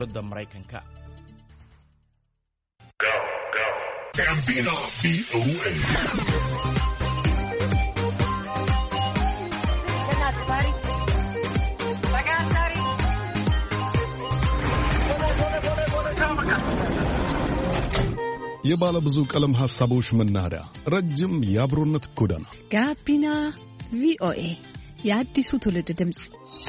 wadda Mareykanka. Gambino VOA. የባለ ብዙ ቀለም ሐሳቦች መናኸሪያ ረጅም የአብሮነት ጎዳና ጋቢና ቪኦኤ የአዲሱ ትውልድ ድምጽ።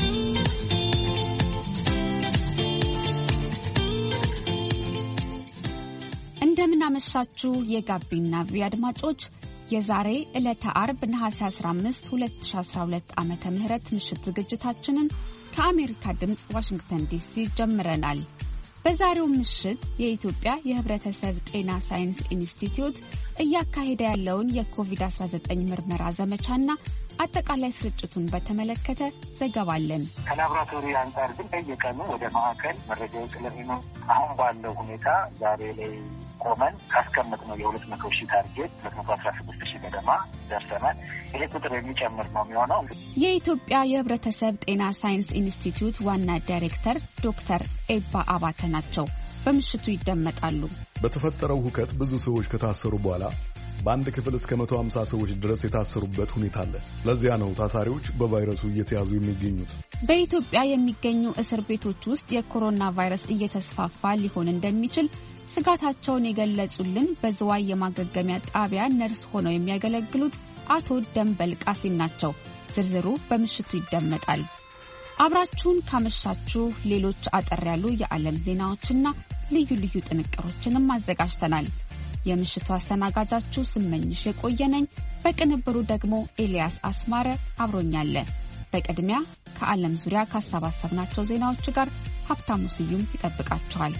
እንደምን አመሻችሁ የጋቢና ቪኦኤ አድማጮች። የዛሬ ዕለተ አርብ ነሐሴ 15 2012 ዓመተ ምህረት ምሽት ዝግጅታችንን ከአሜሪካ ድምጽ ዋሽንግተን ዲሲ ጀምረናል። በዛሬው ምሽት የኢትዮጵያ የህብረተሰብ ጤና ሳይንስ ኢንስቲትዩት እያካሄደ ያለውን የኮቪድ-19 ምርመራ ዘመቻና አጠቃላይ ስርጭቱን በተመለከተ ዘገባለን። ከላቦራቶሪ አንጻር ግን በየቀኑ ወደ ማዕከል መረጃዎች ስለሚኖር አሁን ባለው ሁኔታ ዛሬ ላይ ቆመን ካስቀመጥነው የ200,000 ታርጌት 216,000 ገደማ ደርሰናል። ይሄ ቁጥር የሚጨምር ነው የሚሆነው። የኢትዮጵያ የህብረተሰብ ጤና ሳይንስ ኢንስቲትዩት ዋና ዳይሬክተር ዶክተር ኤባ አባተ ናቸው። በምሽቱ ይደመጣሉ። በተፈጠረው ሁከት ብዙ ሰዎች ከታሰሩ በኋላ በአንድ ክፍል እስከ 150 ሰዎች ድረስ የታሰሩበት ሁኔታ አለ። ለዚያ ነው ታሳሪዎች በቫይረሱ እየተያዙ የሚገኙት። በኢትዮጵያ የሚገኙ እስር ቤቶች ውስጥ የኮሮና ቫይረስ እየተስፋፋ ሊሆን እንደሚችል ስጋታቸውን የገለጹልን በዝዋይ የማገገሚያ ጣቢያ ነርስ ሆነው የሚያገለግሉት አቶ ደንበል ቃሲም ናቸው። ዝርዝሩ በምሽቱ ይደመጣል። አብራችሁን ካመሻችሁ ሌሎች አጠር ያሉ የዓለም ዜናዎችና ልዩ ልዩ ጥንቅሮችንም አዘጋጅተናል። የምሽቱ አስተናጋጃችሁ ስመኝሽ የቆየነኝ፣ በቅንብሩ ደግሞ ኤልያስ አስማረ አብሮኛለ። በቅድሚያ ከዓለም ዙሪያ ካሰባሰብናቸው ዜናዎች ጋር ሀብታሙ ስዩም ይጠብቃችኋል።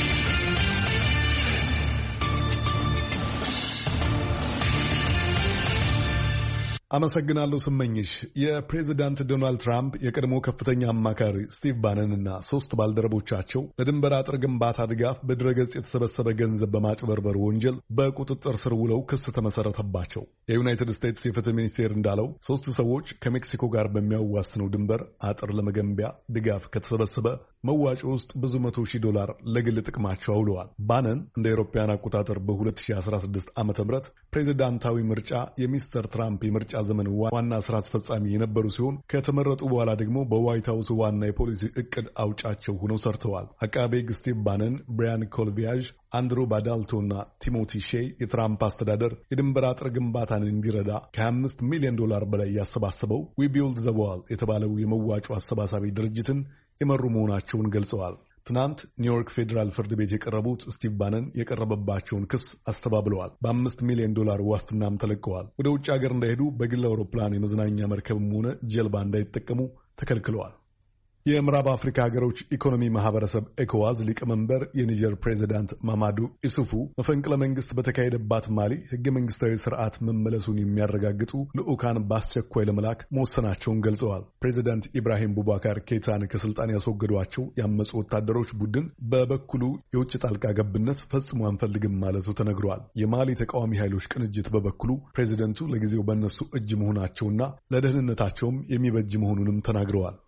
አመሰግናለሁ ስመኝሽ። የፕሬዝዳንት ዶናልድ ትራምፕ የቀድሞ ከፍተኛ አማካሪ ስቲቭ ባነን እና 3 ባልደረቦቻቸው ለድንበር አጥር ግንባታ ድጋፍ በድረገጽ የተሰበሰበ ገንዘብ በማጭበርበር ወንጀል በቁጥጥር ስር ውለው ክስ ተመሰረተባቸው። የዩናይትድ ስቴትስ የፍትህ ሚኒስቴር እንዳለው 3 ሰዎች ከሜክሲኮ ጋር በሚያዋስነው ድንበር አጥር ለመገንቢያ ድጋፍ ከተሰበሰበ መዋጮ ውስጥ ብዙ $100,000 ለግል ጥቅማቸው አውለዋል። ባነን እንደ አውሮፓውያን አቆጣጠር በ2016 ዓ.ም ፕሬዝዳንታዊ ምርጫ የሚስተር ትራምፕ የምርጫ ዘመን ዋና ስራ አስፈጻሚ የነበሩ ሲሆን ከተመረጡ በኋላ ደግሞ በዋይት ሃውስ ዋና የፖሊሲ እቅድ አውጫቸው ሆነው ሰርተዋል። አቃቤ ሕግ ስቲቭ ባነን፣ ብራያን ኮልቪያዥ፣ አንድሮ ባዳልቶና ቲሞቲ ሼይ የትራምፕ አስተዳደር የድንበር አጥር ግንባታን እንዲረዳ ከ$25 ሚሊዮን በላይ ያሰባሰበው ዊ ቢልድ ዘ ዋል የተባለው የመዋጮ አሰባሳቢ ድርጅትን የመሩ መሆናቸውን ገልጸዋል። ትናንት ኒውዮርክ ፌዴራል ፍርድ ቤት የቀረቡት ስቲቭ ባነን የቀረበባቸውን ክስ አስተባብለዋል። $5 ሚሊዮን ዋስትናም ተለቀዋል። ወደ ውጭ ሀገር እንዳይሄዱ በግል አውሮፕላን፣ የመዝናኛ መርከብም ሆነ ጀልባ እንዳይጠቀሙ ተከልክለዋል። የምዕራብ አፍሪካ ሀገሮች ኢኮኖሚ ማህበረሰብ ኤኮዋዝ ሊቀመንበር የኒጀር ፕሬዚዳንት ማማዱ ኢሱፉ መፈንቅለ መንግስት በተካሄደባት ማሊ ህገ መንግስታዊ ስርዓት መመለሱን የሚያረጋግጡ ልዑካን በአስቸኳይ ለመላክ መወሰናቸውን ገልጸዋል። ፕሬዚዳንት ኢብራሂም ቡባካር ኬታን ከስልጣን ያስወገዷቸው ያመፁ ወታደሮች ቡድን በበኩሉ የውጭ ጣልቃ ገብነት ፈጽሞ አንፈልግም ማለቱ ተነግሯል። የማሊ ተቃዋሚ ኃይሎች ቅንጅት በበኩሉ ፕሬዚደንቱ ለጊዜው በእነሱ እጅ መሆናቸውና ለደህንነታቸውም የሚበጅ መሆኑንም ተናግረዋል።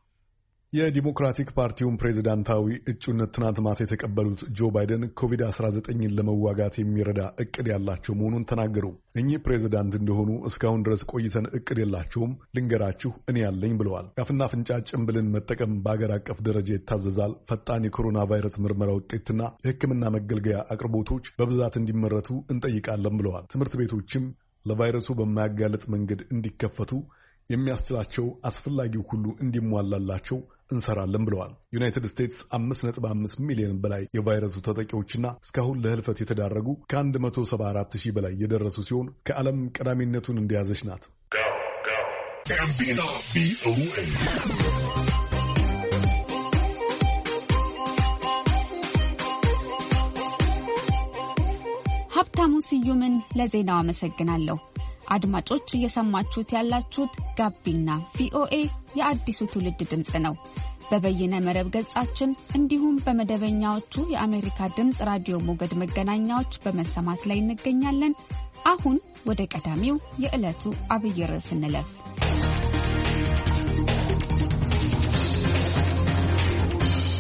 የዲሞክራቲክ ፓርቲውን ፕሬዝዳንታዊ እጩነት ትናንት ማታ የተቀበሉት ጆ ባይደን ኮቪድ-19ን ለመዋጋት የሚረዳ እቅድ ያላቸው መሆኑን ተናገሩ። እኚህ ፕሬዝዳንት እንደሆኑ እስካሁን ድረስ ቆይተን እቅድ የላቸውም፣ ልንገራችሁ እኔ ያለኝ ብለዋል። የአፍና አፍንጫ ጭንብልን መጠቀም በአገር አቀፍ ደረጃ ይታዘዛል። ፈጣን የኮሮና ቫይረስ ምርመራ ውጤትና የሕክምና መገልገያ አቅርቦቶች በብዛት እንዲመረቱ እንጠይቃለን ብለዋል። ትምህርት ቤቶችም ለቫይረሱ በማያጋለጥ መንገድ እንዲከፈቱ የሚያስችላቸው አስፈላጊው ሁሉ እንዲሟላላቸው እንሰራለን ብለዋል። ዩናይትድ ስቴትስ 5.5 ሚሊዮን በላይ የቫይረሱ ተጠቂዎችና እስካሁን ለህልፈት የተዳረጉ ከ174,000 በላይ የደረሱ ሲሆን ከዓለም ቀዳሚነቱን እንደያዘች ናት። ሀብታሙ ስዩምን ለዜናው አመሰግናለሁ። አድማጮች እየሰማችሁት ያላችሁት ጋቢና ቪኦኤ የአዲሱ ትውልድ ድምጽ ነው። በበይነ መረብ ገጻችን እንዲሁም በመደበኛዎቹ የአሜሪካ ድምጽ ራዲዮ ሞገድ መገናኛዎች በመሰማት ላይ እንገኛለን። አሁን ወደ ቀዳሚው የዕለቱ አብይ ርዕስ እንለፍ።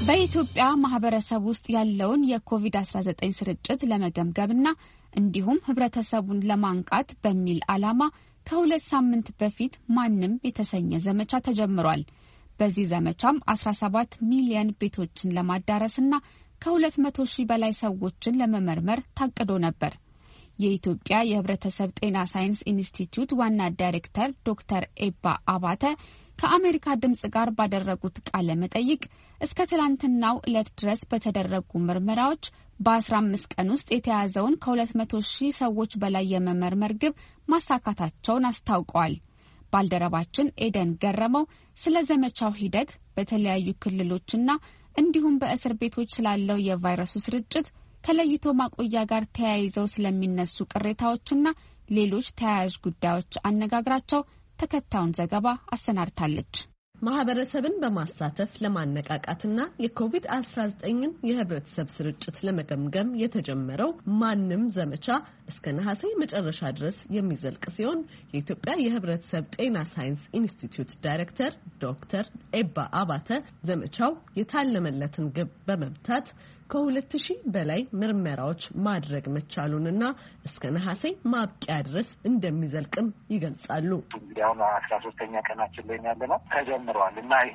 በኢትዮጵያ ማህበረሰብ ውስጥ ያለውን የኮቪድ-19 ስርጭት ለመገምገምና እንዲሁም ህብረተሰቡን ለማንቃት በሚል ዓላማ ከ2 ሳምንት በፊት ማንም የተሰኘ ዘመቻ ተጀምሯል። በዚህ ዘመቻም 17 ሚሊዮን ቤቶችን ለማዳረስና ከ200 ሺህ በላይ ሰዎችን ለመመርመር ታቅዶ ነበር። የኢትዮጵያ የህብረተሰብ ጤና ሳይንስ ኢንስቲትዩት ዋና ዳይሬክተር ዶክተር ኤባ አባተ ከአሜሪካ ድምጽ ጋር ባደረጉት ቃለ መጠይቅ እስከ ትላንትናው ዕለት ድረስ በተደረጉ ምርመራዎች በ15 ቀን ውስጥ የተያዘውን ከ200 ሺህ ሰዎች በላይ የመመርመር ግብ ማሳካታቸውን አስታውቀዋል። ባልደረባችን ኤደን ገረመው ስለ ዘመቻው ሂደት በተለያዩ ክልሎችና እንዲሁም በእስር ቤቶች ስላለው የቫይረሱ ስርጭት ከለይቶ ማቆያ ጋር ተያይዘው ስለሚነሱ ቅሬታዎችና ሌሎች ተያያዥ ጉዳዮች አነጋግራቸው ተከታዩን ዘገባ አሰናድታለች። ማህበረሰብን በማሳተፍ ለማነቃቃትና የኮቪድ-19ን የህብረተሰብ ስርጭት ለመገምገም የተጀመረው ማንም ዘመቻ እስከ ነሐሴ መጨረሻ ድረስ የሚዘልቅ ሲሆን የኢትዮጵያ የህብረተሰብ ጤና ሳይንስ ኢንስቲትዩት ዳይሬክተር ዶክተር ኤባ አባተ ዘመቻው የታለመለትን ግብ በመምታት ከ2000 በላይ ምርመራዎች ማድረግ መቻሉንና እስከ ነሐሴ ማብቂያ ድረስ እንደሚዘልቅም ይገልጻሉ። ያው 13ኛ ቀናችን ላይ ያለነው ተጀምሯል እና ይሄ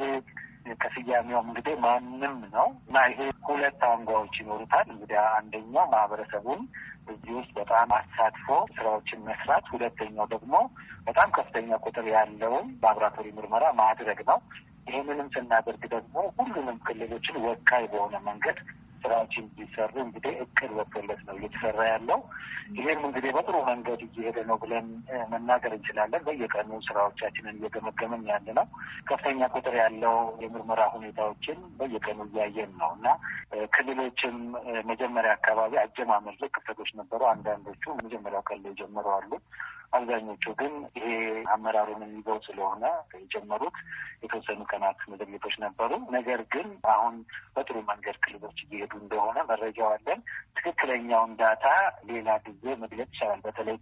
ከስያሜውም እንግዲህ ማንም ነው እና ይሄ 2 አንጓዎች ይኖሩታል። እንግዲህ አንደኛው ማህበረሰቡን እዚህ ውስጥ በጣም አሳትፎ ስራዎችን መስራት፣ ሁለተኛው ደግሞ በጣም ከፍተኛ ቁጥር ያለውን ላቦራቶሪ ምርመራ ማድረግ ነው። ይህንንም ስናደርግ ደግሞ ሁሉንም ክልሎችን ወካይ በሆነ መንገድ ስራዎችን እንዲሰሩ እንግዲህ እቅድ ወጥቶለት ነው እየተሰራ ያለው። ይህም እንግዲህ በጥሩ መንገድ እየሄደ ነው ብለን መናገር እንችላለን። በየቀኑ ስራዎቻችንን እየገመገምን ያለ ነው። ከፍተኛ ቁጥር ያለው የምርመራ ሁኔታዎችን በየቀኑ እያየን ነው እና ክልሎችም መጀመሪያ አካባቢ አጀማመር ላይ ክፍተቶች ነበሩ። አንዳንዶቹ መጀመሪያው ቀን ላይ ጀመሩ አሉ። አብዛኞቹ ግን ይሄ አመራሩን የሚገው ስለሆነ የጀመሩት የተወሰኑ ቀናት መዘግየቶች ነበሩ። ነገር ግን አሁን በጥሩ መንገድ ክልሎች እየሄዱ እንደሆነ መረጃው አለን። ትክክለኛውን ዳታ ሌላ ጊዜ መግለጽ ይቻላል። በተለይ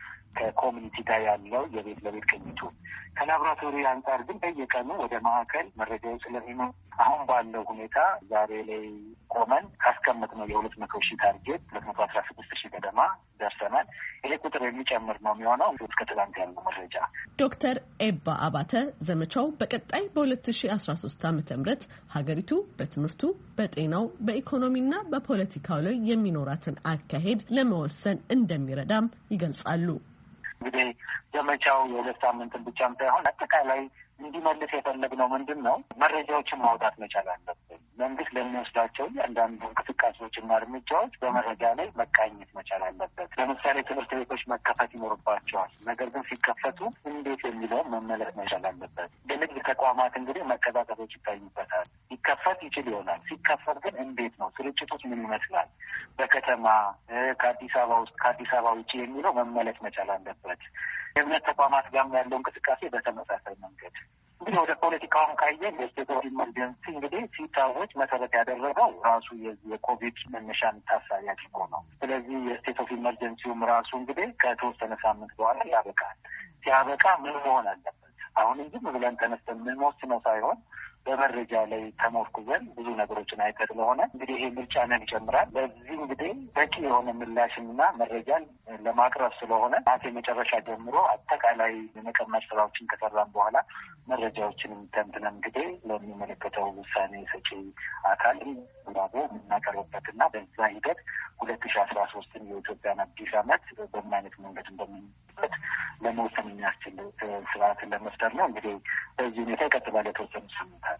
ከኮሚኒቲ ጋር ያለው የቤት ለቤት ቅኝቱ ከላቦራቶሪ አንጻር ግን በየቀኑ ወደ ማዕከል መረጃዎች ስለሚኖር አሁን ባለው ሁኔታ ዛሬ ላይ ቆመን ካስቀመጥነው የ200 ሺህ ታርጌት 216 ሺህ ገደማ ደርሰናል። ይሄ ቁጥር የሚጨምር ነው የሚሆነው እስከ ትላንት ያለው መረጃ። ዶክተር ኤባ አባተ ዘመቻው በቀጣይ በ2013 ዓ.ም ሀገሪቱ በትምህርቱ፣ በጤናው፣ በኢኮኖሚና በፖለቲካው ላይ የሚኖራትን አካሄድ ለመወሰን እንደሚረዳም ይገልጻሉ። እንግዲህ ዘመቻው የ2 ሳምንትን ብቻም ሳይሆን አጠቃላይ እንዲመልስ የፈለግነው ምንድን ነው? መረጃዎችን ማውጣት መቻል አለብን። መንግስት ለሚወስዳቸው እያንዳንዱ እንቅስቃሴዎችና እርምጃዎች በመረጃ ላይ መቃኘት መቻል አለበት። ለምሳሌ ትምህርት ቤቶች መከፈት ይኖርባቸዋል። ነገር ግን ሲከፈቱ እንዴት የሚለውን መመለስ መቻል አለበት። በንግድ ተቋማት እንግዲህ መቀዛቀዞች ይታዩበታል። ሊከፈት ይችል ይሆናል። ሲከፈት ግን እንዴት ነው? ስርጭቶች ምን ይመስላል? በከተማ ከአዲስ አበባ ውስጥ ከአዲስ አበባ ውጭ የሚለው መመለስ መቻል አለበት። የእምነት ተቋማት ጋር ያለው እንቅስቃሴ በተመሳሳይ መንገድ እንግዲህ ወደ ፖለቲካውን ካየን የስቴት ኦፍ ኢመርጀንሲ እንግዲህ ሲታወጅ መሰረት ያደረገው ራሱ የኮቪድ መነሻን ታሳቢ አድርጎ ነው። ስለዚህ የስቴት ኦፍ ኢመርጀንሲውም ራሱ እንግዲህ ከተወሰነ ሳምንት በኋላ ያበቃል። ሲያበቃ ምን መሆን አለበት? አሁን እንጂ ብለን ተነስተን ምን ወስነው ሳይሆን በመረጃ ላይ ተሞርኩዘን ብዙ ነገሮችን አይተ ስለሆነ እንግዲህ ይሄ ምርጫንን ይጨምራል። በዚህ እንግዲህ በቂ የሆነ ምላሽና መረጃን ለማቅረብ ስለሆነ ናቴ መጨረሻ ጀምሮ አጠቃላይ የመቀመጥ ስራዎችን ከሰራን በኋላ መረጃዎችን ተንትነን እንግዲህ ለሚመለከተው ውሳኔ ሰጪ አካል ብራቦ የምናቀርብበትና በዛ ሂደት 2013ን የኢትዮጵያን አዲስ ዓመት በምን አይነት መንገድ እንደምንበት ለመወሰን የሚያስችል ስርዓትን ለመፍጠር ነው። እንግዲህ በዚህ ሁኔታ ይቀጥላል የተወሰኑ ሳምንታት።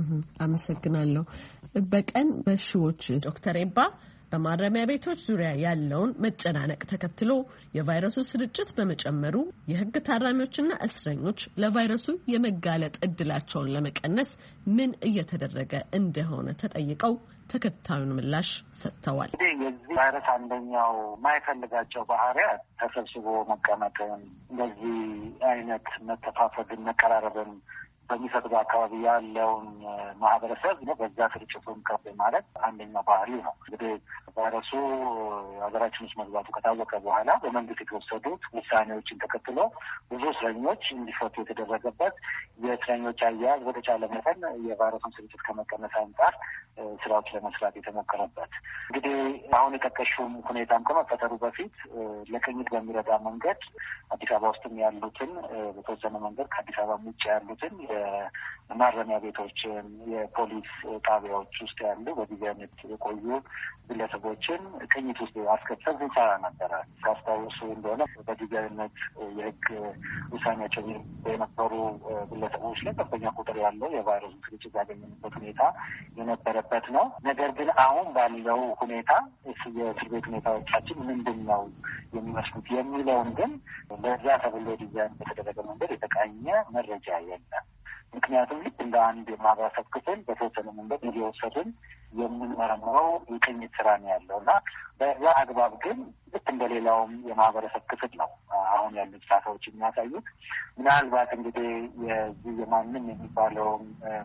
አመሰግናለሁ። በቀን በሺዎች ዶክተር ኤባ በማረሚያ ቤቶች ዙሪያ ያለውን መጨናነቅ ተከትሎ የቫይረሱ ስርጭት በመጨመሩ የሕግ ታራሚዎችና እስረኞች ለቫይረሱ የመጋለጥ እድላቸውን ለመቀነስ ምን እየተደረገ እንደሆነ ተጠይቀው ተከታዩን ምላሽ ሰጥተዋል። የዚህ ቫይረስ አንደኛው ማይፈልጋቸው ባህሪያት ተሰብስቦ መቀመጥን፣ እንደዚህ አይነት መተፋፈግን፣ መቀራረብን በሚፈጥሩ አካባቢ ያለውን ማህበረሰብ በዛ ስርጭቱን ከፍ ማለት አንደኛው ባህሪ ነው። እንግዲህ ቫይረሱ ሀገራችን ውስጥ መግባቱ ከታወቀ በኋላ በመንግስት የተወሰዱት ውሳኔዎችን ተከትሎ ብዙ እስረኞች እንዲፈቱ የተደረገበት የእስረኞች አያያዝ በተቻለ መጠን የቫይረሱን ስርጭት ከመቀነስ አንጻር ስራዎች ለመስራት የተሞከረበት እንግዲህ አሁን የጠቀሽውም ሁኔታም ከመፈጠሩ በፊት ለቅኝት በሚረዳ መንገድ አዲስ አበባ ውስጥም ያሉትን በተወሰነ መንገድ ከአዲስ አበባ ውጭ ያሉትን የማረሚያ ቤቶችን የፖሊስ ጣቢያዎች ውስጥ ያሉ በጊዜያዊነት የቆዩ ግለሰቦችን ቅኝት ውስጥ አስከተል እንሰራ ነበረ። ካስታውሱ እንደሆነ በጊዜያዊነት የህግ ውሳኔያቸው የነበሩ ግለሰቦች ላይ ከፍተኛ ቁጥር ያለው የቫይረሱ ስርጭት ያገኘንበት ሁኔታ የነበረበት ነው። ነገር ግን አሁን ባለው ሁኔታ የእስር ቤት ሁኔታዎቻችን ምንድን ነው የሚመስሉት የሚለውን ግን በዛ ተብሎ ዲዛይን በተደረገ መንገድ የተቃኘ መረጃ የለም። ምክንያቱም ልክ እንደ አንድ የማህበረሰብ ክፍል በተወሰነ መንገድ እየወሰድን የምንመረምረው የቅኝት ስራ ነው ያለው እና በዛ አግባብ ግን ልክ እንደሌላውም የማህበረሰብ ክፍል ነው አሁን ያሉት ዳታዎች የሚያሳዩት። ምናልባት እንግዲህ የዚህ የማንም የሚባለውን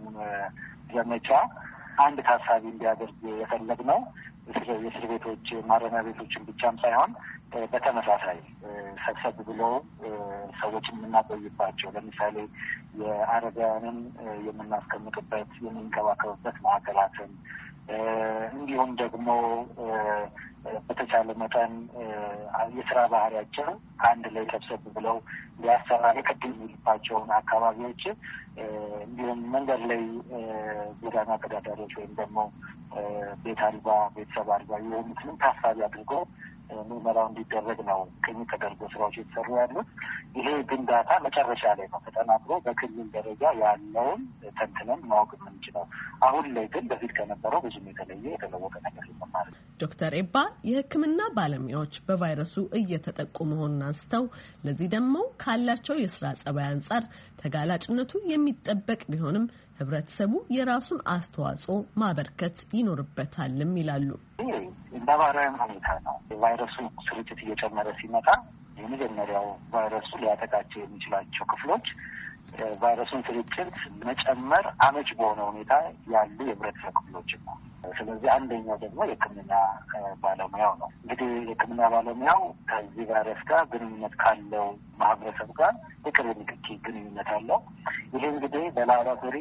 ዘመቻ አንድ ታሳቢ እንዲያደርግ የፈለግነው የእስር ቤቶች ማረሚያ ቤቶችን ብቻም ሳይሆን በተመሳሳይ ሰብሰብ ብለው ሰዎችን የምናቆይባቸው ለምሳሌ የአረጋውያንን የምናስቀምጥበት የምንከባከብበት ማዕከላትን እንዲሁም ደግሞ በተቻለ መጠን የስራ ባህሪያቸው አንድ ላይ ሰብሰብ ብለው ሊያሰራ የቅድም የሚልባቸውን አካባቢዎች እንዲሁም መንገድ ላይ ጎዳና ተዳዳሪዎች ወይም ደግሞ ቤት አልባ ቤተሰብ አልባ የሆኑትንም ታሳቢ አድርገው ምርመራው እንዲደረግ ነው ቅኝት ተደርጎ ስራዎች የተሰሩ ያሉት። ይሄ ግን ዳታ መጨረሻ ላይ ነው ተጠናክሮ በክልል ደረጃ ያለውን ተንትነን ማወቅ የምንችለው። አሁን ላይ ግን በፊት ከነበረው ብዙም የተለወጠ ነገር የለም ማለት ነው። ዶክተር ኤባ የሕክምና ባለሙያዎች በቫይረሱ እየተጠቁ መሆኑን አንስተው ለዚህ ደግሞ ካላቸው የስራ ጸባይ አንጻር ተጋላጭነቱ የሚጠበቅ ቢሆንም ህብረተሰቡ የራሱን አስተዋጽኦ ማበርከት ይኖርበታልም ይላሉ። ነባራዊ ሁኔታ ነው። የቫይረሱ ስርጭት እየጨመረ ሲመጣ የመጀመሪያው ቫይረሱ ሊያጠቃቸው የሚችላቸው ክፍሎች ቫይረሱን ስርጭት መጨመር አመች በሆነ ሁኔታ ያሉ የህብረተሰብ ክፍሎችን ነው። ስለዚህ አንደኛው ደግሞ የህክምና ባለሙያው ነው። እንግዲህ የህክምና ባለሙያው ከዚህ ቫይረስ ጋር ግንኙነት ካለው ማህበረሰብ ጋር የቅርብ ንክኪ ግንኙነት አለው። ይሄ እንግዲህ በላቦራቶሪ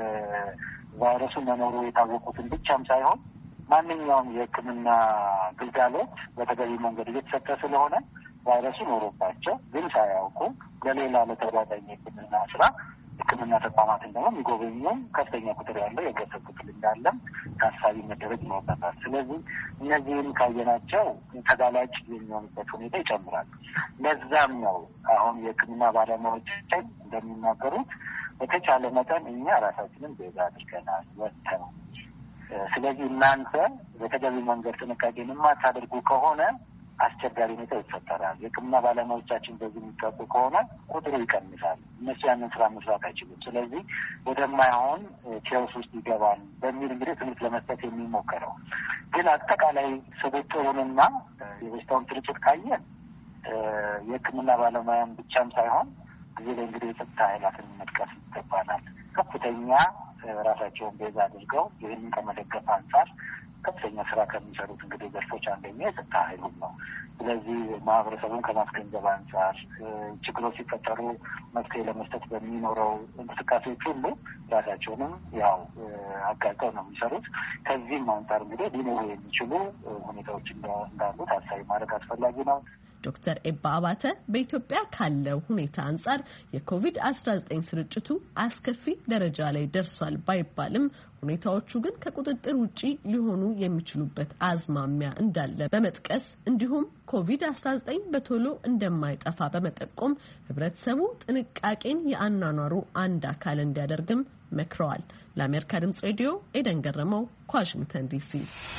ቫይረሱ መኖሩ የታወቁትን ብቻም ሳይሆን ማንኛውም የህክምና ግልጋሎት በተገቢ መንገድ እየተሰጠ ስለሆነ ቫይረሱ ኖሮባቸው ግን ሳያውቁ ለሌላ ለተጓዳኝ የህክምና ስራ ህክምና ተቋማትን ደግሞ የሚጎበኙም ከፍተኛ ቁጥር ያለው የህብረተሰብ ክፍል እንዳለም ታሳቢ መደረግ ይኖርበታል። ስለዚህ እነዚህም ካየናቸው ተጋላጭ የሚሆኑበት ሁኔታ ይጨምራል። ለዛም ነው አሁን የህክምና ባለሙያዎቻችን እንደሚናገሩት በተቻለ መጠን እኛ ራሳችንን ቤዛ አድርገናል ወጥተን። ስለዚህ እናንተ በተገቢ መንገድ ጥንቃቄ የማታደርጉ ከሆነ አስቸጋሪ ሁኔታ ይፈጠራል። የህክምና ባለሙያዎቻችን በዚህ የሚጠቁ ከሆነ ቁጥሩ ይቀንሳል። እነሱ ያንን ስራ መስራት አይችሉም። ስለዚህ ወደማይሆን ቼውስ ውስጥ ይገባል በሚል እንግዲህ ትምህርት ለመስጠት የሚሞከረው ግን አጠቃላይ ስብጥሩንና የበሽታውን ስርጭት ካየን የህክምና ባለሙያን ብቻም ሳይሆን ጊዜ ላይ እንግዲህ የጸጥታ ኃይላትን መጥቀስ ይገባናል። ከፍተኛ ራሳቸውን ቤዛ አድርገው ይህንን ከመደገፍ አንጻር ከፍተኛ ስራ ከሚሰሩት እንግዲህ ዘርፎች አንደኛ የጸጥታ ኃይሉም ነው። ስለዚህ ማህበረሰቡን ከማስገንዘብ አንጻር ችግሮች ሲፈጠሩ መፍትሄ ለመስጠት በሚኖረው እንቅስቃሴዎች ሁሉ ራሳቸውንም ያው አጋልጠው ነው የሚሰሩት። ከዚህም አንጻር እንግዲህ ሊኖሩ የሚችሉ ሁኔታዎች እንዳሉ ታሳቢ ማድረግ አስፈላጊ ነው። ዶክተር ኤባ አባተ በኢትዮጵያ ካለው ሁኔታ አንጻር የኮቪድ-19 ስርጭቱ አስከፊ ደረጃ ላይ ደርሷል ባይባልም ሁኔታዎቹ ግን ከቁጥጥር ውጪ ሊሆኑ የሚችሉበት አዝማሚያ እንዳለ በመጥቀስ እንዲሁም ኮቪድ-19 በቶሎ እንደማይጠፋ በመጠቆም ህብረተሰቡ ጥንቃቄን የአኗኗሩ አንድ አካል እንዲያደርግም መክረዋል። ለአሜሪካ ድምጽ ሬዲዮ ኤደን ገረመው ከዋሽንግተን ዲሲ።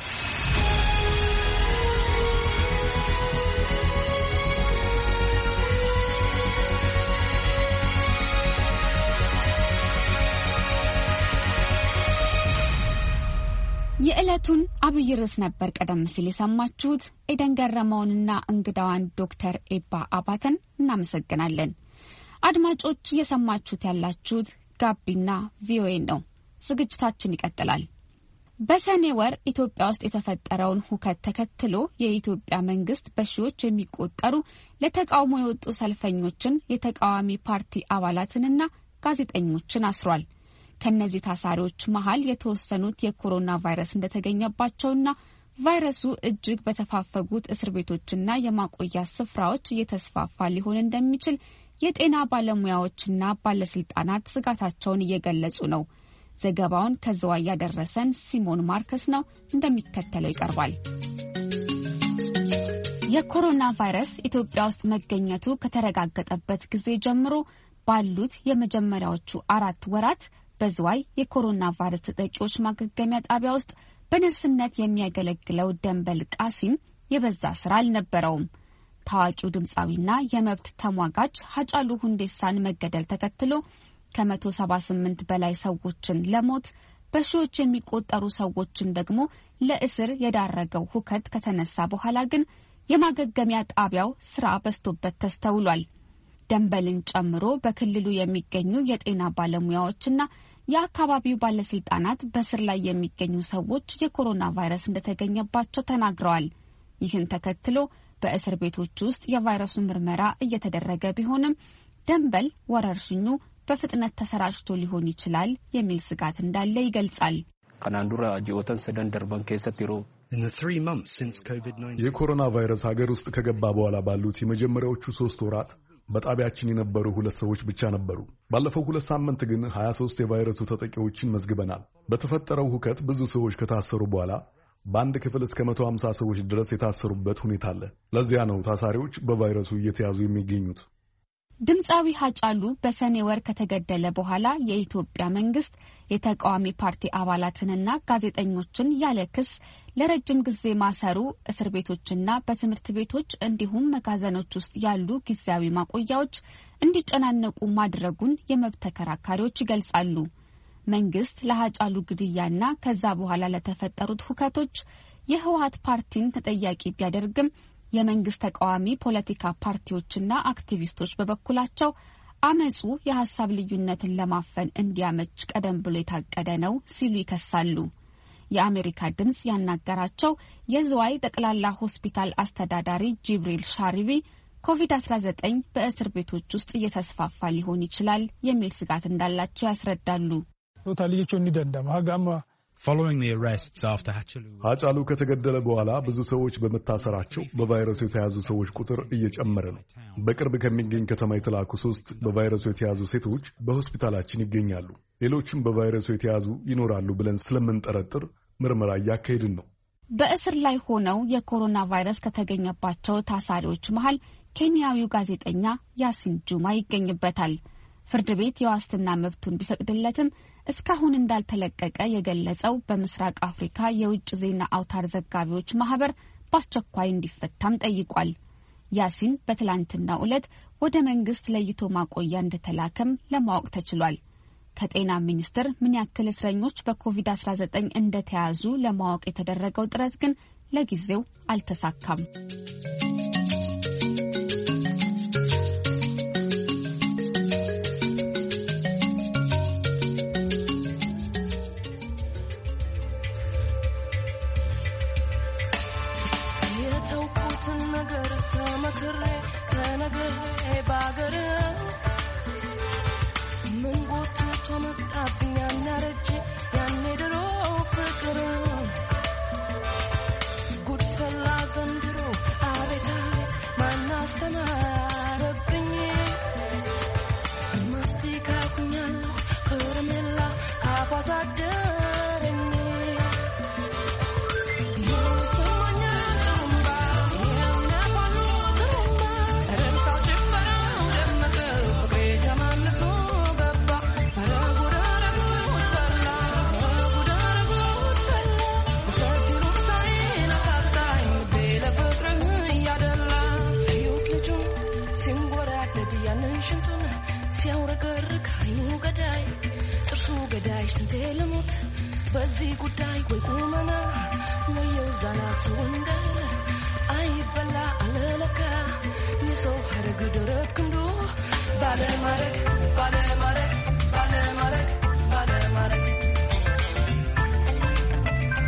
የዕለቱን አብይ ርዕስ ነበር ቀደም ሲል የሰማችሁት። ኤደን ገረመውንና እንግዳዋን ዶክተር ኤባ አባተን እናመሰግናለን። አድማጮች እየሰማችሁት ያላችሁት ጋቢና ቪኦኤ ነው። ዝግጅታችን ይቀጥላል። በሰኔ ወር ኢትዮጵያ ውስጥ የተፈጠረውን ሁከት ተከትሎ የኢትዮጵያ መንግስት በሺዎች የሚቆጠሩ ለተቃውሞ የወጡ ሰልፈኞችን፣ የተቃዋሚ ፓርቲ አባላትንና ጋዜጠኞችን አስሯል። ከነዚህ ታሳሪዎች መሃል የተወሰኑት የኮሮና ቫይረስ እንደተገኘባቸውና ቫይረሱ እጅግ በተፋፈጉት እስር ቤቶችና የማቆያ ስፍራዎች እየተስፋፋ ሊሆን እንደሚችል የጤና ባለሙያዎችና ባለስልጣናት ስጋታቸውን እየገለጹ ነው። ዘገባውን ከዝዋይ ያደረሰን ሲሞን ማርከስ ነው፣ እንደሚከተለው ይቀርባል። የኮሮና ቫይረስ ኢትዮጵያ ውስጥ መገኘቱ ከተረጋገጠበት ጊዜ ጀምሮ ባሉት የመጀመሪያዎቹ 4 ወራት በዝዋይ የኮሮና ቫይረስ ተጠቂዎች ማገገሚያ ጣቢያ ውስጥ በነርስነት የሚያገለግለው ደንበል ቃሲም የበዛ ስራ አልነበረውም። ታዋቂው ድምፃዊና የመብት ተሟጋች ሃጫሉ ሁንዴሳን መገደል ተከትሎ ከ178 በላይ ሰዎችን ለሞት በሺዎች የሚቆጠሩ ሰዎችን ደግሞ ለእስር የዳረገው ሁከት ከተነሳ በኋላ ግን የማገገሚያ ጣቢያው ስራ በዝቶበት ተስተውሏል። ደንበልን ጨምሮ በክልሉ የሚገኙ የጤና ባለሙያዎችና የአካባቢው ባለስልጣናት በስር ላይ የሚገኙ ሰዎች የኮሮና ቫይረስ እንደተገኘባቸው ተናግረዋል። ይህን ተከትሎ በእስር ቤቶች ውስጥ የቫይረሱ ምርመራ እየተደረገ ቢሆንም ደንበል ወረርሽኙ በፍጥነት ተሰራጭቶ ሊሆን ይችላል የሚል ስጋት እንዳለ ይገልጻል። የኮሮና ቫይረስ ሀገር ውስጥ ከገባ በኋላ ባሉት የመጀመሪያዎቹ 3 ወራት በጣቢያችን የነበሩ 2 ሰዎች ብቻ ነበሩ። ባለፈው 2 ሳምንት ግን 23 የቫይረሱ ተጠቂዎችን መዝግበናል። በተፈጠረው ሁከት ብዙ ሰዎች ከታሰሩ በኋላ በአንድ ክፍል እስከ 150 ሰዎች ድረስ የታሰሩበት ሁኔታ አለ። ለዚያ ነው ታሳሪዎች በቫይረሱ እየተያዙ የሚገኙት። ድምፃዊ ሃጫሉ በሰኔ ወር ከተገደለ በኋላ የኢትዮጵያ መንግስት የተቃዋሚ ፓርቲ አባላትንና ጋዜጠኞችን ያለ ክስ ለረጅም ጊዜ ማሰሩ እስር ቤቶችና በትምህርት ቤቶች እንዲሁም መጋዘኖች ውስጥ ያሉ ጊዜያዊ ማቆያዎች እንዲጨናነቁ ማድረጉን የመብት ተከራካሪዎች ይገልጻሉ። መንግስት ለሃጫሉ ግድያና ከዛ በኋላ ለተፈጠሩት ሁከቶች የህወሓት ፓርቲን ተጠያቂ ቢያደርግም የመንግስት ተቃዋሚ ፖለቲካ ፓርቲዎችና አክቲቪስቶች በበኩላቸው አመጹ የሐሳብ ልዩነትን ለማፈን እንዲያመች ቀደም ብሎ የታቀደ ነው ሲሉ ይከሳሉ። የአሜሪካ ድምጽ ያናገራቸው የዝዋይ ጠቅላላ ሆስፒታል አስተዳዳሪ ጂብሪል ሻሪቢ ኮቪድ-19 በእስር ቤቶች ውስጥ እየተስፋፋ ሊሆን ይችላል የሚል ስጋት እንዳላቸው ያስረዳሉ። ሃጫሉ ከተገደለ በኋላ ብዙ ሰዎች በመታሰራቸው በቫይረሱ የተያዙ ሰዎች ቁጥር እየጨመረ ነው። በቅርብ ከሚገኝ ከተማ የተላኩ 3 በቫይረሱ የተያዙ ሴቶች በሆስፒታላችን ይገኛሉ። ሌሎችም በቫይረሱ የተያዙ ይኖራሉ ብለን ስለምንጠረጥር ምርመራ እያካሄድን ነው። በእስር ላይ ሆነው የኮሮና ቫይረስ ከተገኘባቸው ታሳሪዎች መሃል ኬንያዊው ጋዜጠኛ ያሲን ጁማ ይገኝበታል። ፍርድ ቤት የዋስትና መብቱን ቢፈቅድለትም እስካሁን እንዳልተለቀቀ የገለጸው በምስራቅ አፍሪካ የውጭ ዜና አውታር ዘጋቢዎች ማህበር በአስቸኳይ እንዲፈታም ጠይቋል። ያሲን በትላንትናው ዕለት ወደ መንግስት ለይቶ ማቆያ እንደተላከም ለማወቅ ተችሏል። ከጤና ሚኒስቴር ምን ያክል እስረኞች በኮቪድ-19 እንደተያዙ ለማወቅ የተደረገው ጥረት ግን ለጊዜው አልተሳካም። በዚህ ጉዳይ ወይ ቁመና ወየው ዛና ሰውንገር አይበላ አለለካ የሰው ሀረግ ደረት ክንዶ ባለማረግ ባለማረግ ባለማረግ ባለማረግ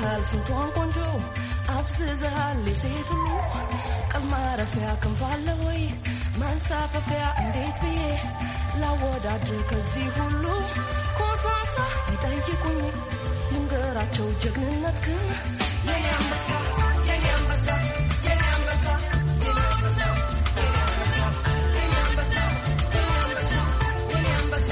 አፍዝዘሃል ስንቷን ቆንጆ አፍዝዘሃል የሴት ሁሉ ቀልማረፊያ ክንፋለ ወይ ማንሳፈፊያ እንዴት ብዬ ላወዳድር ከዚህ ሁሉ ኮሳሳ ይጠይቁኝ ልንገራቸው ጀግንነት ግን የኔ አንበሳ የኔ አንበሳ የኔ አንበሳ የኔ አንበሳ የኔ አንበሳ የኔ አንበሳ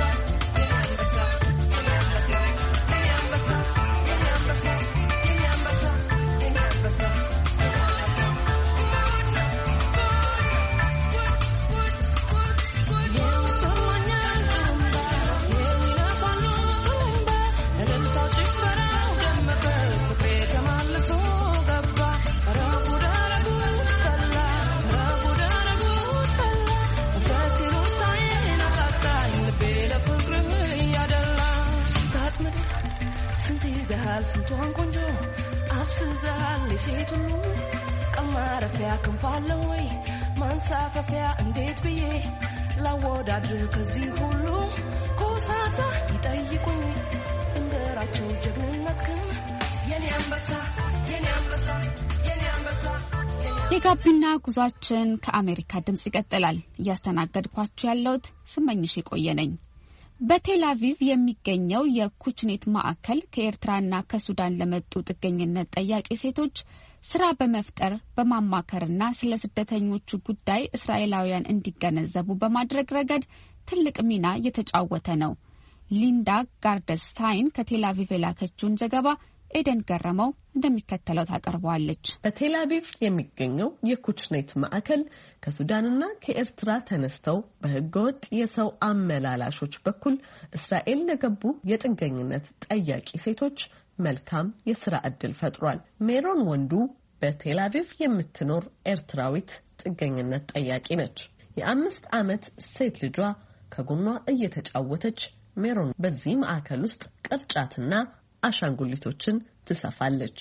ስንቷን ቆንጆ አፍዝዘሃል የሴት ሁሉ ቀልማረፊያ ክንፋለ ወይ ማንሳፈፊያ እንዴት ብዬ ላወዳድር ከዚህ ሁሉ ኮሳሳ ይጠይቁኝ እንገራቸው ጀግንነት ግን የኔ አንበሳ የኔ አንበሳ የኔ አንበሳ የጋቢና ጉዟችን ከአሜሪካ ድምጽ ይቀጥላል። እያስተናገድኳችሁ ያለሁት ስመኝሽ የቆየነኝ። በቴል አቪቭ የሚገኘው የኩችኔት ማዕከል ከኤርትራና ከሱዳን ለመጡ ጥገኝነት ጠያቂ ሴቶች ስራ በመፍጠር በማማከርና ስለ ስደተኞቹ ጉዳይ እስራኤላውያን እንዲገነዘቡ በማድረግ ረገድ ትልቅ ሚና እየተጫወተ ነው። ሊንዳ ጋርደስታይን ከቴል አቪቭ የላከችውን ዘገባ ኤደን ገረመው እንደሚከተለው ታቀርበዋለች። በቴል አቪቭ የሚገኘው የኩችኔት ማዕከል ከሱዳንና ከኤርትራ ተነስተው በህገወጥ የሰው አመላላሾች በኩል እስራኤል ለገቡ የጥገኝነት ጠያቂ ሴቶች መልካም የስራ ዕድል ፈጥሯል። ሜሮን ወንዱ በቴል አቪቭ የምትኖር ኤርትራዊት ጥገኝነት ጠያቂ ነች። የ5 ዓመት ሴት ልጇ ከጎኗ እየተጫወተች ሜሮን በዚህ ማዕከል ውስጥ ቅርጫትና አሻንጉሊቶችን ትሰፋለች።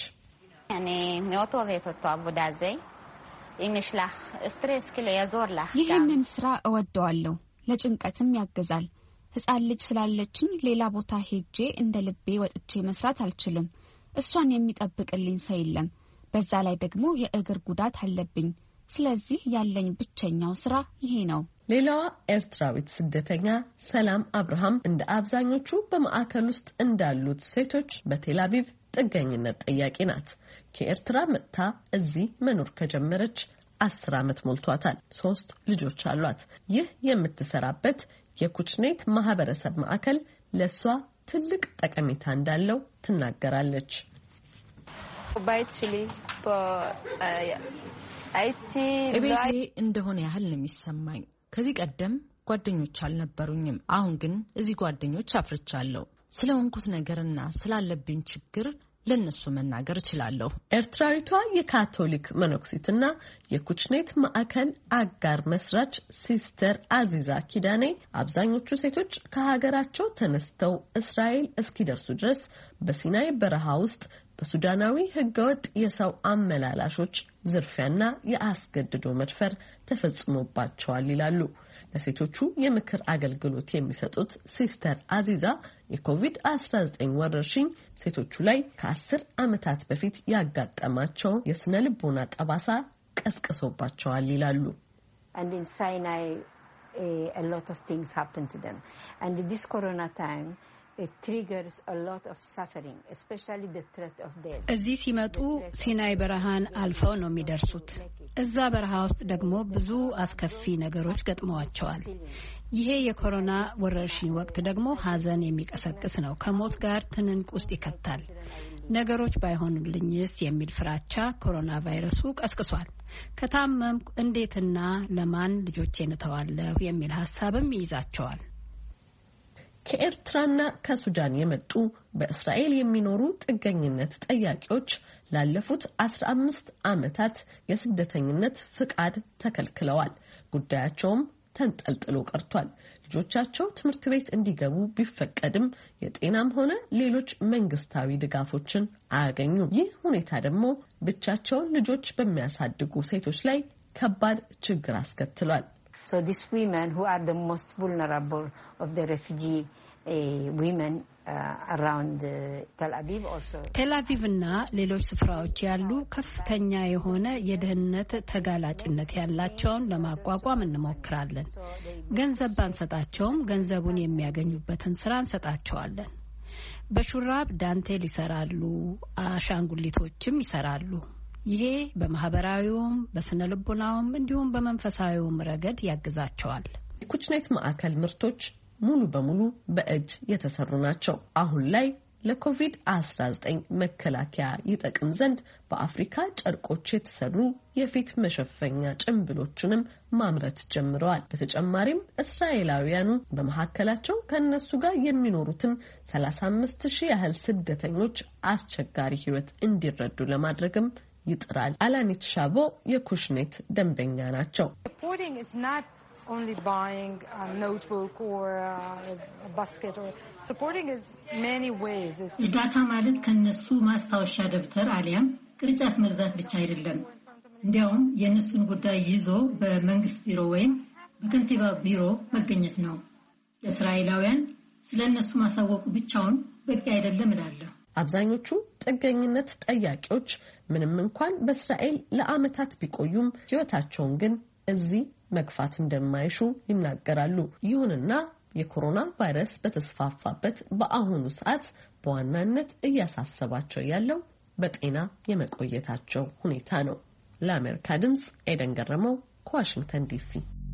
ይህንን ስራ እወደዋለሁ። ለጭንቀትም ያግዛል። ህፃን ልጅ ስላለችኝ ሌላ ቦታ ሄጄ እንደ ልቤ ወጥቼ መስራት አልችልም። እሷን የሚጠብቅልኝ ሰው የለም። በዛ ላይ ደግሞ የእግር ጉዳት አለብኝ። ስለዚህ ያለኝ ብቸኛው ስራ ይሄ ነው። ሌላዋ ኤርትራዊት ስደተኛ ሰላም አብርሃም እንደ አብዛኞቹ በማዕከል ውስጥ እንዳሉት ሴቶች በቴል አቪቭ ጥገኝነት ጠያቂ ናት። ከኤርትራ መጥታ እዚህ መኖር ከጀመረች 10 ዓመት ሞልቷታል። 3 ልጆች አሏት። ይህ የምትሰራበት የኩችኔት ማህበረሰብ ማዕከል ለሷ ትልቅ ጠቀሜታ እንዳለው ትናገራለች። እቤቴ እንደሆነ ያህል ነው የሚሰማኝ። ከዚህ ቀደም ጓደኞች አልነበሩኝም። አሁን ግን እዚህ ጓደኞች አፍርቻለሁ። ስለሆንኩት ነገርና ስላለብኝ ችግር ለነሱ መናገር እችላለሁ። ኤርትራዊቷ የካቶሊክ መነኩሲትና የኩችኔት ማዕከል አጋር መስራች ሲስተር አዚዛ ኪዳኔ አብዛኞቹ ሴቶች ከሀገራቸው ተነስተው እስራኤል እስኪደርሱ ድረስ በሲናይ በረሃ ውስጥ በሱዳናዊ ህገወጥ የሰው አመላላሾች ዝርፊያና የአስገድዶ መድፈር ተፈጽሞባቸዋል ይላሉ። ለሴቶቹ የምክር አገልግሎት የሚሰጡት ሲስተር አዚዛ የኮቪድ-19 ወረርሽኝ ሴቶቹ ላይ ከ10 ዓመታት በፊት ያጋጠማቸው የስነ ልቦና ጠባሳ ቀስቅሶባቸዋል ይላሉ። And in Sinai a lot of things happened to them. And this corona time it triggers a lot of suffering, especially the threat of death. እዚህ ሲመጡ ሲናይ በረሃን አልፈው ነው የሚደርሱት። እዛ በረሃ ውስጥ ደግሞ ብዙ አስከፊ ነገሮች ገጥመዋቸዋል። ይሄ የኮሮና ወረርሽኝ ወቅት ደግሞ ሀዘን የሚቀሰቅስ ነው። ከሞት ጋር ትንንቅ ውስጥ ይከታል። ነገሮች ባይሆኑልኝስ የሚል ፍራቻ ኮሮና ቫይረሱ ቀስቅሷል። ከታመምኩ እንዴትና ለማን ልጆቼን እተዋለሁ የሚል ሀሳብም ይይዛቸዋል። ከኤርትራና ከሱዳን የመጡ በእስራኤል የሚኖሩ ጥገኝነት ጠያቂዎች ላለፉት 15 ዓመታት የስደተኝነት ፍቃድ ተከልክለዋል። ጉዳያቸውም ተንጠልጥሎ ቀርቷል። ልጆቻቸው ትምህርት ቤት እንዲገቡ ቢፈቀድም የጤናም ሆነ ሌሎች መንግስታዊ ድጋፎችን አያገኙም። ይህ ሁኔታ ደግሞ ብቻቸውን ልጆች በሚያሳድጉ ሴቶች ላይ ከባድ ችግር አስከትሏል። So these women who are the most vulnerable of the refugee women ቴል አቪቭና ሌሎች ስፍራዎች ያሉ ከፍተኛ የሆነ የደህንነት ተጋላጭነት ያላቸውን ለማቋቋም እንሞክራለን። ገንዘብ ባንሰጣቸውም ገንዘቡን የሚያገኙበትን ስራ እንሰጣቸዋለን። በሹራብ ዳንቴል ይሰራሉ፣ አሻንጉሊቶችም ይሰራሉ። ይሄ በማህበራዊውም በስነ ልቦናውም እንዲሁም በመንፈሳዊውም ረገድ ያግዛቸዋል። ኩችኔት ማዕከል ምርቶች ሙሉ በሙሉ በእጅ የተሰሩ ናቸው። አሁን ላይ ለኮቪድ-19 መከላከያ ይጠቅም ዘንድ በአፍሪካ ጨርቆች የተሰሩ የፊት መሸፈኛ ጭንብሎችንም ማምረት ጀምረዋል። በተጨማሪም እስራኤላውያኑ በመካከላቸው ከነሱ ጋር የሚኖሩትን 35,000 ያህል ስደተኞች አስቸጋሪ ህይወት እንዲረዱ ለማድረግም ይጥራል። አላኒት ሻቦ የኩሽኔት ደንበኛ ናቸው። only buying a notebook or a basket or supporting is many ways. እርዳታ ማለት ከነሱ ማስታወሻ ደብተር አሊያም ቅርጫት መግዛት ብቻ አይደለም። እንዲያውም የነሱን ጉዳይ ይዞ በመንግስት ቢሮ ወይም በከንቲባ ቢሮ መገኘት ነው። ለእስራኤላውያን ስለነሱ ማሳወቁ ብቻውን በቂ አይደለም እላለሁ። አብዛኞቹ ጥገኝነት ጠያቂዎች ምንም እንኳን በእስራኤል ለዓመታት ቢቆዩም ህይወታቸውን ግን እዚህ መግፋት እንደማይሹ ይናገራሉ። ይሁንና የኮሮና ቫይረስ በተስፋፋበት በአሁኑ ሰዓት በዋናነት እያሳሰባቸው ያለው በጤና የመቆየታቸው ሁኔታ ነው። ለአሜሪካ ድምጽ ኤደን ገረመው ከዋሽንግተን ዲሲ።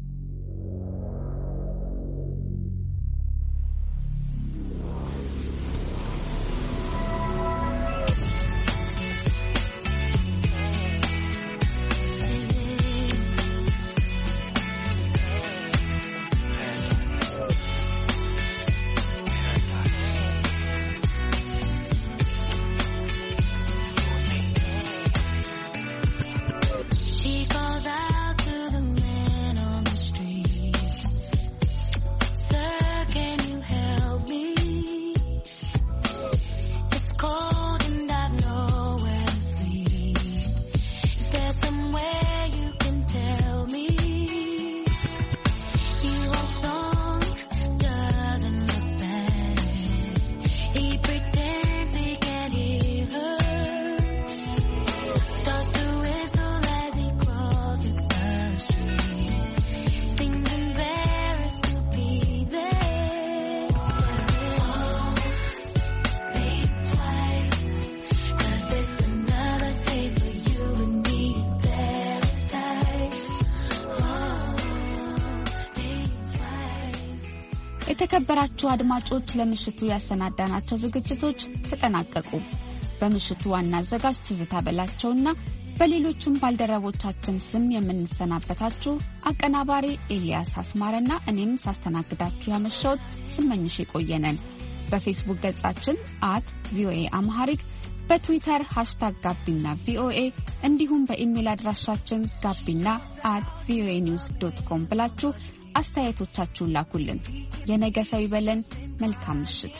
የተከበራችሁ አድማጮች ለምሽቱ ያሰናዳናቸው ዝግጅቶች ተጠናቀቁ። በምሽቱ ዋና አዘጋጅ ትዝታ በላቸውና በሌሎችም ባልደረቦቻችን ስም የምንሰናበታችሁ አቀናባሪ ኤልያስ አስማረና እኔም ሳስተናግዳችሁ ያመሸሁት ስመኝሽ የቆየነን። በፌስቡክ ገጻችን @ቪኦኤ አምሃሪክ፣ በትዊተር #ጋቢና ቪኦኤ እንዲሁም በኢሜል አድራሻችን gabina@voanews.com ብላችሁ አስተያየቶቻችሁን ላኩልን። የነገ ሰው ይበለን። መልካም ምሽት።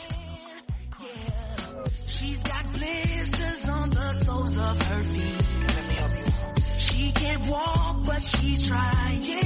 She's got blisters on the soles of her feet. She can't walk but she's trying.